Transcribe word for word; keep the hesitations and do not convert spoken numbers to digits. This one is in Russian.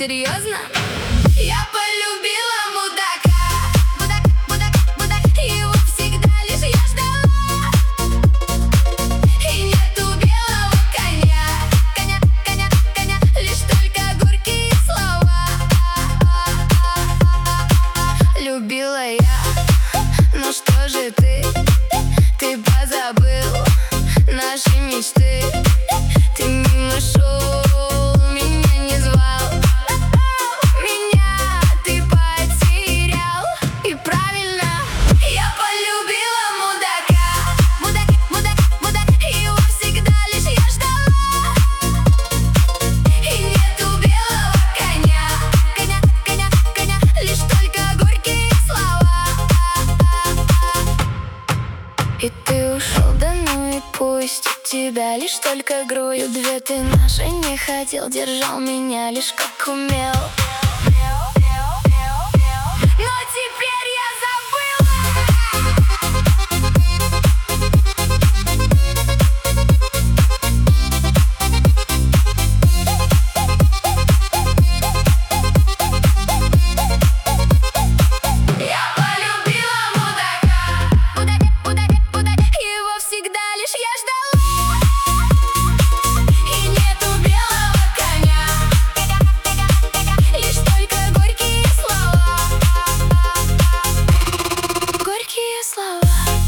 серьезно? Я полюбила мудака, мудак, мудак, мудак, его всегда лишь я ждала. И нету белого коня, коня, коня, коня, лишь только горькие слова. Любила я, ну что же ты, ты позабыл наши мечты. Ты мимо шел, меня не звал, меня ты потерял. И правильно, я полюбила мудака, мудак, мудак, мудак, его всегда лишь я ждала. И нету белого коня, коня, коня, коня, лишь только горькие слова. И ты ушел, да ну и пусть. Тебя лишь только грудью, две ты наши не хотел, держал меня лишь как умел. Но теперь я Я полюбила мудака, мудак, мудак, мудак, его всегда лишь я ждала. Лишь только горькие слова, горькие слова.